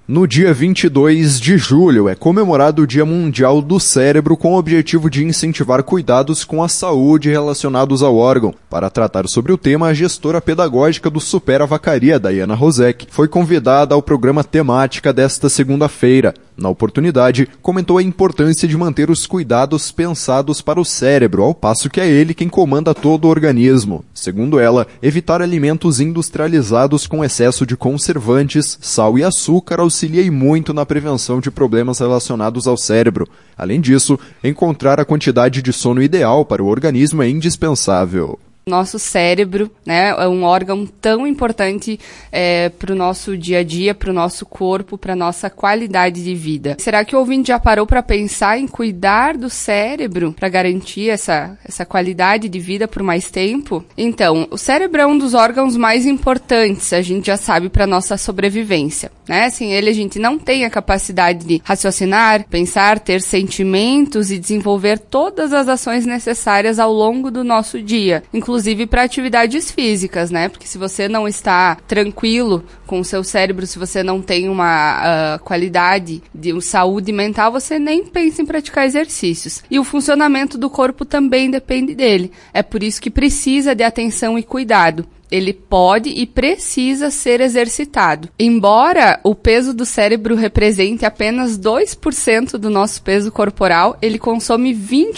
No dia 22 de julho é comemorado o Dia Mundial do Cérebro com o objetivo de incentivar cuidados com a saúde relacionados ao órgão. Para tratar sobre o tema, a gestora pedagógica do Supera Vacaria, Daiana Rosek, foi convidada ao programa Temática desta segunda-feira. Na oportunidade, comentou a importância de manter os cuidados pensados para o cérebro, ao passo que é ele quem comanda todo o organismo. Segundo ela, evitar alimentos industrializados com excesso de conservantes, sal e açúcar auxilia muito na prevenção de problemas relacionados ao cérebro. Além disso, encontrar a quantidade de sono ideal para o organismo é indispensável. Nosso cérebro, né, é um órgão tão importante para o nosso dia a dia, para o nosso corpo, para a nossa qualidade de vida. Será que o ouvinte já parou para pensar em cuidar do cérebro para garantir essa qualidade de vida por mais tempo? Então, o cérebro é um dos órgãos mais importantes, a gente já sabe, para a nossa sobrevivência, né? Sem ele, a gente não tem a capacidade de raciocinar, pensar, ter sentimentos e desenvolver todas as ações necessárias ao longo do nosso dia, inclusive para atividades físicas, né? Porque se você não está tranquilo com o seu cérebro, se você não tem uma qualidade de saúde mental, você nem pensa em praticar exercícios. E o funcionamento do corpo também depende dele. É por isso que precisa de atenção e cuidado. Ele pode e precisa ser exercitado. Embora o peso do cérebro represente apenas 2% do nosso peso corporal, ele consome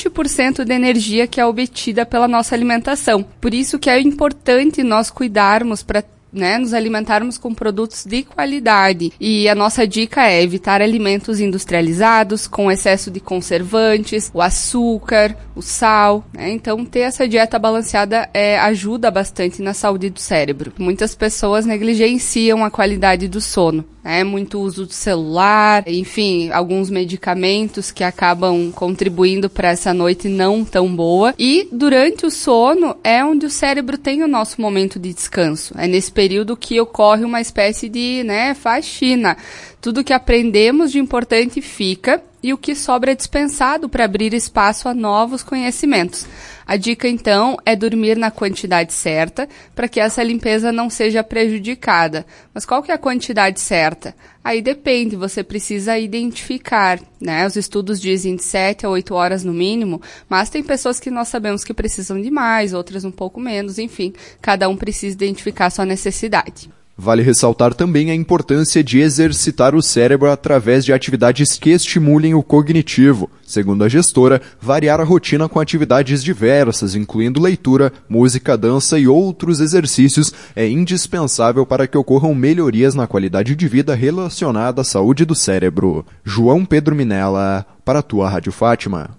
20% da energia que é obtida pela nossa alimentação. Por isso que é importante nós cuidarmos para nos alimentarmos com produtos de qualidade. E a nossa dica é evitar alimentos industrializados, com excesso de conservantes, o açúcar, o sal, né? Então, ter essa dieta balanceada ajuda bastante na saúde do cérebro. Muitas pessoas negligenciam a qualidade do sono, né? Muito uso do celular, enfim, alguns medicamentos que acabam contribuindo para essa noite não tão boa. E durante o sono é onde o cérebro tem o nosso momento de descanso. É nesse período que ocorre uma espécie de, faxina. Tudo que aprendemos de importante fica e o que sobra é dispensado para abrir espaço a novos conhecimentos. A dica, então, é dormir na quantidade certa para que essa limpeza não seja prejudicada. Mas qual que é a quantidade certa? Aí depende, você precisa identificar, né? Os estudos dizem de 7 a 8 horas no mínimo, mas tem pessoas que nós sabemos que precisam de mais, outras um pouco menos, enfim, cada um precisa identificar a sua necessidade. Vale ressaltar também a importância de exercitar o cérebro através de atividades que estimulem o cognitivo. Segundo a gestora, variar a rotina com atividades diversas, incluindo leitura, música, dança e outros exercícios, é indispensável para que ocorram melhorias na qualidade de vida relacionada à saúde do cérebro. João Pedro Minella, para a tua Rádio Fátima.